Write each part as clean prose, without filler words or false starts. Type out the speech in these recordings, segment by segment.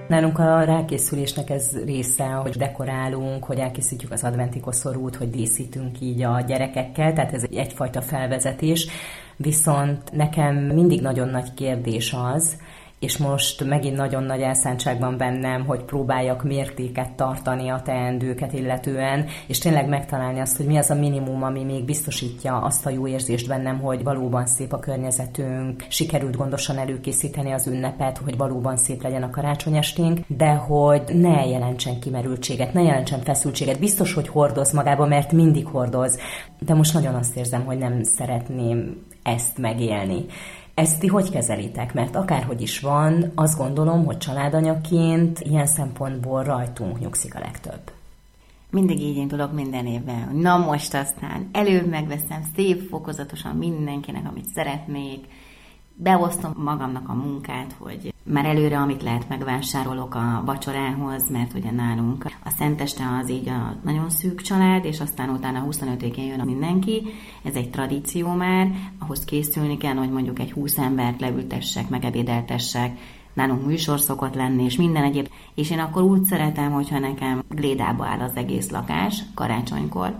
Nálunk a rákészülésnek ez része, hogy dekorálunk, hogy elkészítjük az adventi koszorút, hogy díszítünk így a gyerekekkel, tehát ez egyfajta felvezetés. Viszont nekem mindig nagyon nagy kérdés az, és most megint nagyon nagy elszántságban bennem, hogy próbáljak mértéket tartani a teendőket illetően, és tényleg megtalálni azt, hogy mi az a minimum, ami még biztosítja azt a jó érzést bennem, hogy valóban szép a környezetünk, sikerült gondosan előkészíteni az ünnepet, hogy valóban szép legyen a karácsonyesténk, de hogy ne jelentsen kimerültséget, ne jelentsen feszültséget. Biztos, hogy hordoz magába, mert mindig hordoz, de most nagyon azt érzem, hogy nem szeretném ezt megélni. Ezt ti hogy kezelitek? Mert akárhogy is van, azt gondolom, hogy családanyaként ilyen szempontból rajtunk nyugszik a legtöbb. Mindig így indulok minden évben. Na most aztán előbb megveszem szép fokozatosan mindenkinek, amit szeretnék. Beosztom magamnak a munkát, hogy már előre, amit lehet, megvásárolok a vacsorához, mert ugye nálunk a szenteste az így a nagyon szűk család, és aztán utána 25-én jön mindenki. Ez egy tradíció már, ahhoz készülni kell, hogy mondjuk egy 20 embert leültessek, megebédeltessek. Nálunk műsor szokott lenni, és minden egyéb. És én akkor úgy szeretem, hogyha nekem glédába áll az egész lakás karácsonykor.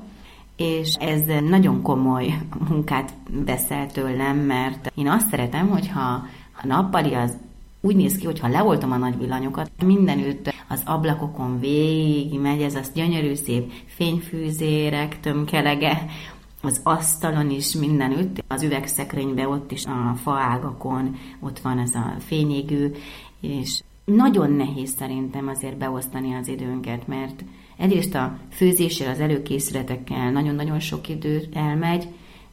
És ez nagyon komoly munkát veszel tőlem, mert én azt szeretem, hogyha a nappali az úgy néz ki, hogyha leoltom a nagy villanyokat, mindenütt az ablakokon végig megy, ez az gyönyörű szép fényfűzérek tömkelege, az asztalon is mindenütt, az üvegszekrényben ott is a faágakon, ott van ez a fényégő, és nagyon nehéz szerintem azért beosztani az időnket, mert egyrészt a főzésre, az előkészületekkel nagyon-nagyon sok idő elmegy,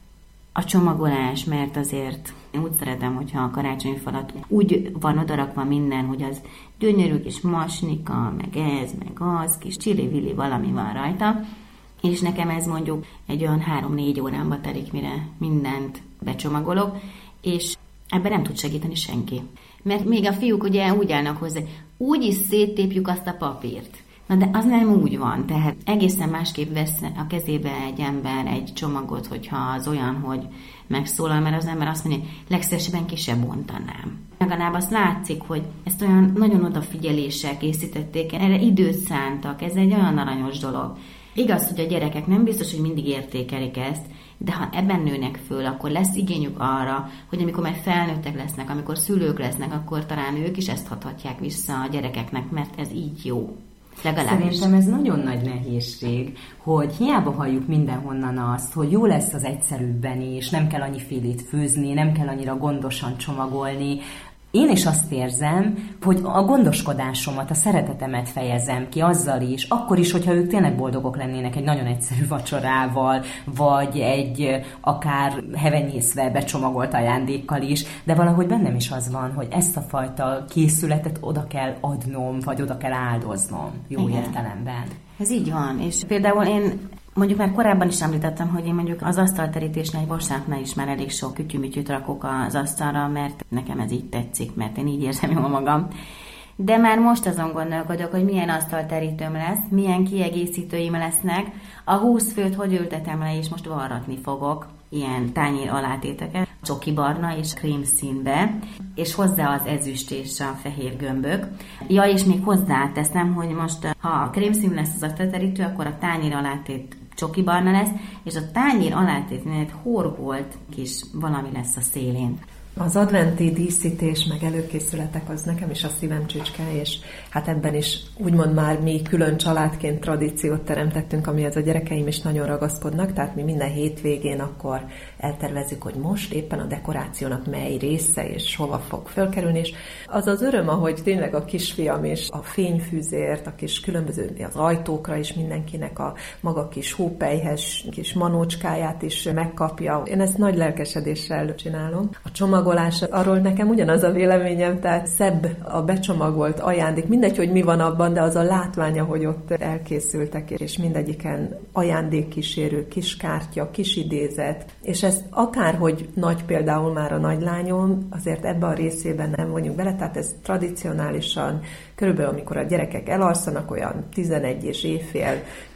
a csomagolás, mert azért én úgy szeretem, hogyha a karácsonyfalat úgy van odarakva minden, hogy az gyönyörű kis masnika, meg ez, meg az, kis csili-vili valami van rajta, és nekem ez mondjuk egy olyan 3-4 órámba telik, mire mindent becsomagolok, és ebben nem tud segíteni senki. Mert még a fiúk ugye úgy állnak hozzá, úgy is széttépjük azt a papírt. Na de az nem úgy van, tehát egészen másképp vesz a kezébe egy ember egy csomagot, hogyha az olyan, hogy megszólal, mert az ember azt mondja, hogy legszívesebben ki se bontanám. Legalább azt látszik, hogy ezt olyan nagyon odafigyeléssel készítették, erre időt szántak, ez egy olyan aranyos dolog. Igaz, hogy a gyerekek nem biztos, hogy mindig értékelik ezt, de ha ebben nőnek föl, akkor lesz igényük arra, hogy amikor már felnőttek lesznek, amikor szülők lesznek, akkor talán ők is ezt adhatják vissza a gyerekeknek, mert ez így jó. Szerintem ez nagyon nagy nehézség, hogy hiába halljuk mindenhonnan azt, hogy jó lesz az egyszerűbben is, nem kell annyifélét főzni, nem kell annyira gondosan csomagolni. Én is azt érzem, hogy a gondoskodásomat, a szeretetemet fejezem ki azzal is, akkor is, hogyha ők tényleg boldogok lennének egy nagyon egyszerű vacsorával, vagy egy akár hevenyészve becsomagolt ajándékkal is, de valahogy bennem is az van, hogy ezt a fajta készületet oda kell adnom, vagy oda kell áldoznom jó értelemben. Ez így van, és például én mondjuk már korábban is említettem, hogy én mondjuk az asztalterítésnél, egy vasárnapnál is már elég sok kütyümütyűt rakok az asztalra, mert nekem ez így tetszik, mert én így érzem jól magam. De már most azon gondolkodok, hogy milyen asztalterítőm lesz, milyen kiegészítőim lesznek, a 20 főt hogy ültetem le, és most varratni fogok ilyen tányér alátéteket, csokibarna és krémszínbe, és hozzá az ezüst és a fehér gömbök. Ja, és még hozzáteszem, hogy most ha a krémszín lesz az asztalterítő, akkor a tányér alátét csokibarna lesz, és a tányér alátétnél egy horgolt kis valami lesz a szélén. Az adventi díszítés, meg előkészületek az nekem is a szívem csücske, és hát ebben is úgymond már mi külön családként tradíciót teremtettünk, amihez a gyerekeim is nagyon ragaszkodnak, tehát mi minden hétvégén akkor eltervezzük, hogy most éppen a dekorációnak mely része és hova fog fölkerülni, és az az öröm, ahogy tényleg a kisfiam is a fényfűzért, a kis különböző az ajtókra is mindenkinek a maga kis hópelyhes kis manócskáját is megkapja. Én ezt nagy lelkesedéssel csinálom. A csomagolás, arról nekem ugyanaz a véleményem, tehát szebb a becsomagolt ajándék, mindegy, hogy mi van abban, de az a látványa, hogy ott elkészültek, és mindegyiken ajándékkísérő, kis kártya, kis idézet, és ez akárhogy nagy például már a nagylányom, azért ebbe a részében nem vonjuk bele, tehát ez tradicionálisan, körülbelül amikor a gyerekek elalszanak, olyan 11 és éjfél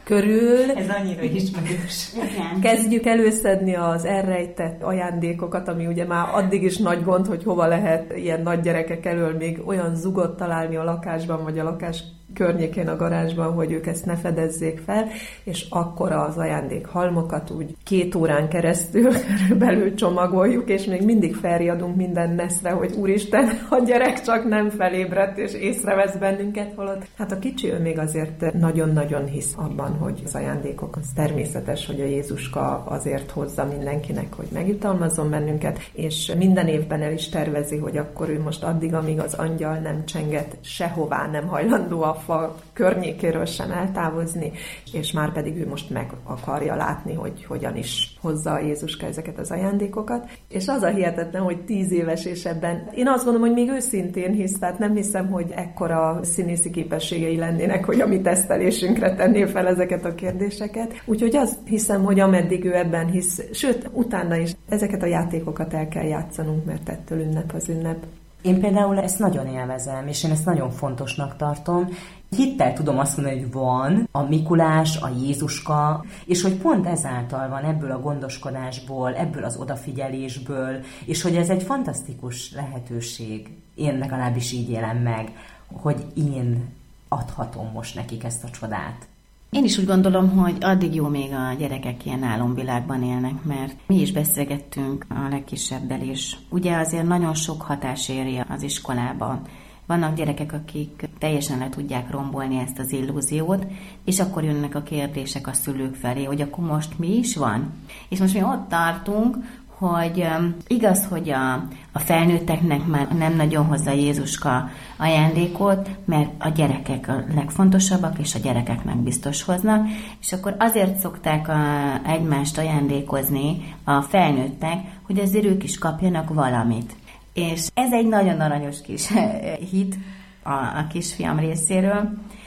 körül. Ez annyira ismerős. Kezdjük előszedni az elrejtett ajándékokat, ami ugye már addig is nagy gond, hogy hova lehet ilyen nagy gyerekek elől még olyan zugot találni a lakásban, vagy a lakás környékén a garázsban, hogy ők ezt ne fedezzék fel, és akkor az ajándékhalmokat úgy 2 órán keresztül körülbelül csomagoljuk, és még mindig felriadunk minden neszre, hogy úristen, a gyerek csak nem felébredt, és észrevesz bennünket, holott. Hát a kicsi ő még azért nagyon-nagyon hisz abban, hogy az ajándékok, az természetes, hogy a Jézuska azért hozza mindenkinek, hogy megjutalmazzon bennünket, és minden évben el is tervezi, hogy akkor ő most addig, amíg az angyal nem csenget, sehová nem hajlandó a fa környékéről sem eltávozni, és már pedig ő most meg akarja látni, hogy hogyan is hozza a Jézuska ezeket az ajándékokat. És az a hihetetlen, hogy 10 éves és ebben én azt gondolom, hogy még őszintén hisz, tehát nem hiszem, hogy ekkora színészi képességei lennének, hogy a mi tesztelésünkre tenné fel ezeket a kérdéseket. Úgyhogy azt hiszem, hogy ameddig ő ebben hisz, sőt, utána is ezeket a játékokat el kell játszanunk, mert ettől ünnep az ünnep. Én például ezt nagyon élvezem, és én ezt nagyon fontosnak tartom. Hittel tudom azt mondani, hogy van a Mikulás, a Jézuska, és hogy pont ezáltal van ebből a gondoskodásból, ebből az odafigyelésből, és hogy ez egy fantasztikus lehetőség. Én legalábbis így élem meg, hogy én adhatom most nekik ezt a csodát. Én is úgy gondolom, hogy addig jó még a gyerekek ilyen álomvilágban élnek, mert mi is beszélgettünk a legkisebbel is. Ugye azért nagyon sok hatás éri az iskolában. Vannak gyerekek, akik teljesen le tudják rombolni ezt az illúziót, és akkor jönnek a kérdések a szülők felé, hogy akkor most mi is van? És most mi ott tartunk, hogy igaz, hogy a felnőtteknek már nem nagyon hozza Jézuska ajándékot, mert a gyerekek a legfontosabbak, és a gyerekeknek biztos hoznak, és akkor azért szokták egymást ajándékozni a felnőttek, hogy azért ők is kapjanak valamit. És ez egy nagyon aranyos kis hit a kisfiam részéről,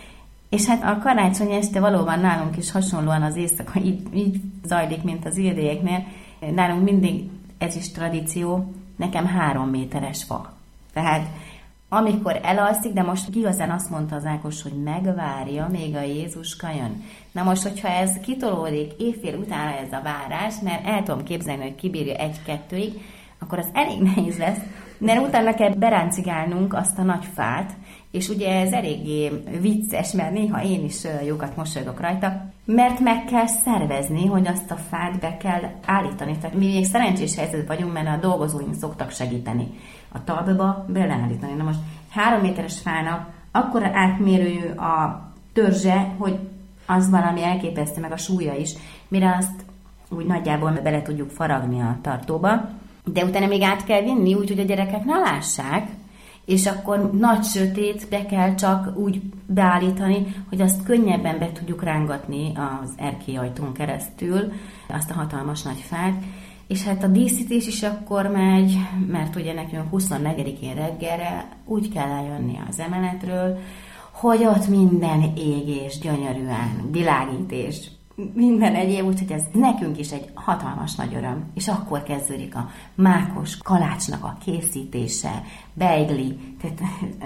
és hát a karácsony este valóban nálunk is hasonlóan az éjszaka így zajlik, mint az Ildélyeknél. Nálunk mindig ez is tradíció, nekem 3 méteres fa. Tehát amikor elalszik, de most igazán azt mondta az Ákos, hogy megvárja, még a Jézuska jön. Na most, hogyha ez kitolódik éjfél utána ez a várás, mert el tudom képzelni, hogy kibírja 1-2-ig, akkor az elég nehéz lesz, mert utána kell beráncigálnunk azt a nagy fát, és ugye ez eléggé vicces, mert néha én is jókat mosolygok rajta, mert meg kell szervezni, hogy azt a fát be kell állítani. Tehát mi még szerencsés helyzetben vagyunk, mert a dolgozóink szoktak segíteni a talpba beleállítani. Na most 3 méteres fának akkora átmérőjű a törzse, hogy az valami elképesztő, meg a súlya is, mire azt úgy nagyjából bele tudjuk faragni a tartóba, de utána még át kell vinni, úgyhogy a gyerekek ne lássák, és akkor nagy sötétbe kell csak úgy beállítani, hogy azt könnyebben be tudjuk rángatni az erkélyajtón keresztül, azt a hatalmas nagy fát, és hát a díszítés is akkor megy, mert ugye nekünk 24-én reggelre úgy kell eljönni az emeletről, hogy ott minden égés, gyönyörűen, világítés, minden egyéb, úgyhogy ez nekünk is egy hatalmas nagy öröm. És akkor kezdődik a mákos kalácsnak a készítése, beigli. Tehát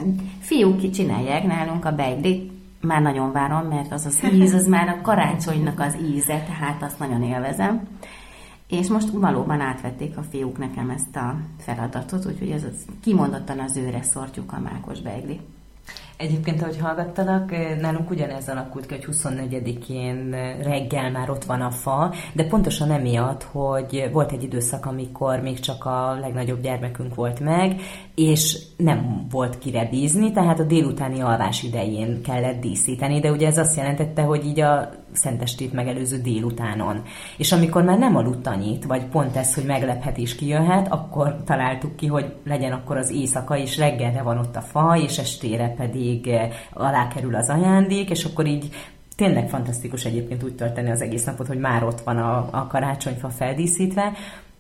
fiúk csinálják nálunk a beiglit, már nagyon várom, mert az az íz, az már a karácsonynak az íze, tehát azt nagyon élvezem. És most valóban átvették a fiúk nekem ezt a feladatot, úgyhogy ez kimondottan az őre szortjuk a mákos beigli. Egyébként, ahogy hallgattalak, nálunk ugyanez alakult ki, hogy 24-én reggel már ott van a fa, de pontosan emiatt, hogy volt egy időszak, amikor még csak a legnagyobb gyermekünk volt meg, és nem volt kire bízni, tehát a délutáni alvás idején kellett díszíteni, de ugye ez azt jelentette, hogy így a szentestét megelőző délutánon. És amikor már nem aludt annyit, vagy pont ez, hogy meglephetés kijöhet, akkor találtuk ki, hogy legyen akkor az éjszaka, és reggelre van ott a fa, és estére pedig alá kerül az ajándék, és akkor így tényleg fantasztikus egyébként úgy tölteni az egész napot, hogy már ott van a karácsonyfa feldíszítve,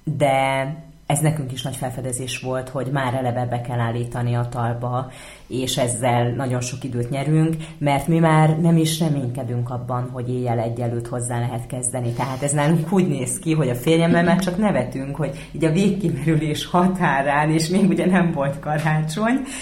de ez nekünk is nagy felfedezés volt, hogy már eleve be kell állítani a talba, és ezzel nagyon sok időt nyerünk, mert mi már nem is reménykedünk abban, hogy éjjel 1 előtt hozzá lehet kezdeni. Tehát ez nálunk úgy néz ki, hogy a férjemmel már csak nevetünk, hogy így a végkimerülés határán, és még ugye nem volt karácsony,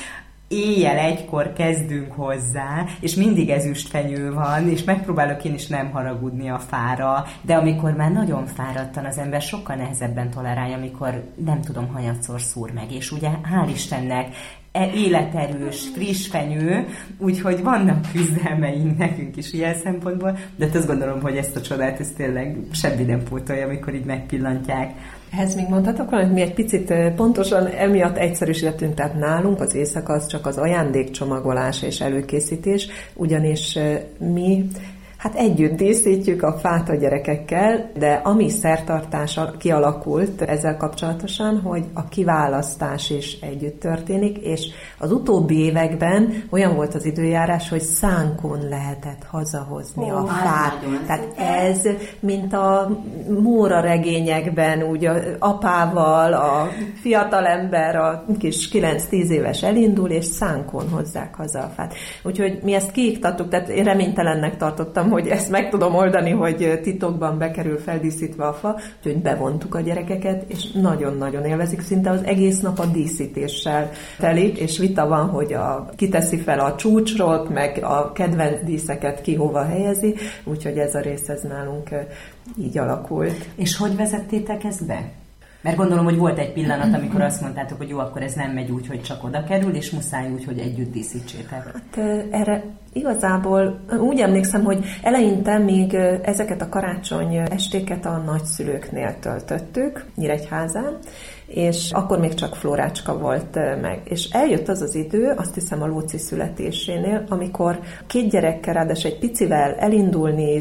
éjjel 1-kor kezdünk hozzá, és mindig ezüstfenyő van, és megpróbálok én is nem haragudni a fára, de amikor már nagyon fáradtan az ember, sokkal nehezebben tolerálja, amikor nem tudom, hanyatszor szúr meg, és ugye hál' Istennek életerős, friss fenyő, úgyhogy vannak küzdelmeink nekünk is ilyen szempontból, de azt gondolom, hogy ezt a csodát ez tényleg semmi nem pótolja, amikor így megpillantják. Ehhez még mondhatok valamit, mi egy picit pontosan emiatt egyszerűsítettünk, tehát nálunk az éjszaka az csak az ajándékcsomagolás és előkészítés, ugyanis mi együtt díszítjük a fát a gyerekekkel, de ami szertartása kialakult ezzel kapcsolatosan, hogy a kiválasztás is együtt történik, és az utóbbi években olyan volt az időjárás, hogy szánkon lehetett hazahozni a fát. Tehát ez, mint a Móra regényekben, úgy a apával, a fiatalember, a kis 9-10 éves elindul, és szánkon hozzák haza a fát. Úgyhogy mi ezt kiiktattuk, tehát én reménytelennek tartottam, hogy ezt meg tudom oldani, hogy titokban bekerül feldíszítve a fa, úgyhogy bevontuk a gyerekeket, és nagyon-nagyon élvezik, szinte az egész nap a díszítéssel telik, és vita van, hogy kiteszi fel a csúcsot, meg a kedvenc díszeket ki hova helyezi, úgyhogy ez a rész ez nálunk így alakult. És hogy vezettétek ezt be? Mert gondolom, hogy volt egy pillanat, amikor azt mondtátok, hogy jó, akkor ez nem megy úgy, hogy csak oda kerül, és muszáj úgy, hogy együtt díszítsétek. Erre igazából úgy emlékszem, hogy eleinte még ezeket a karácsony estéket a nagyszülőknél töltöttük, Nyíregyházán, és akkor még csak Flórácska volt meg. És eljött az az idő, azt hiszem a Lóci születésénél, amikor 2 gyerekkel, ráadásul egy picivel elindulni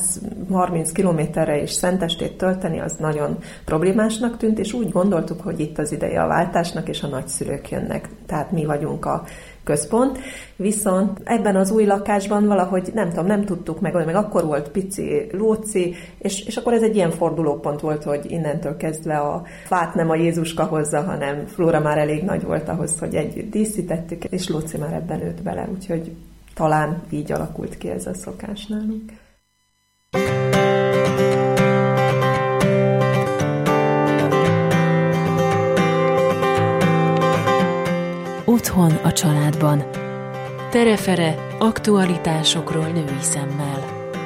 130 kilométerre és szentestét tölteni, az nagyon problémásnak tűnt, és úgy gondoltuk, hogy itt az ideje a váltásnak, és a nagyszülők jönnek. Tehát mi vagyunk a központ, viszont ebben az új lakásban valahogy nem tudtuk meg akkor volt pici Lóci, és akkor ez egy ilyen fordulópont volt, hogy innentől kezdve a fát nem a Jézuska hozza, hanem Flóra már elég nagy volt ahhoz, hogy együtt díszítettük, és Lóci már ebben nőtt bele, úgyhogy talán így alakult ki ez a szokás nálunk. Otthon a családban. Tere-fere aktualitásokról női szemmel.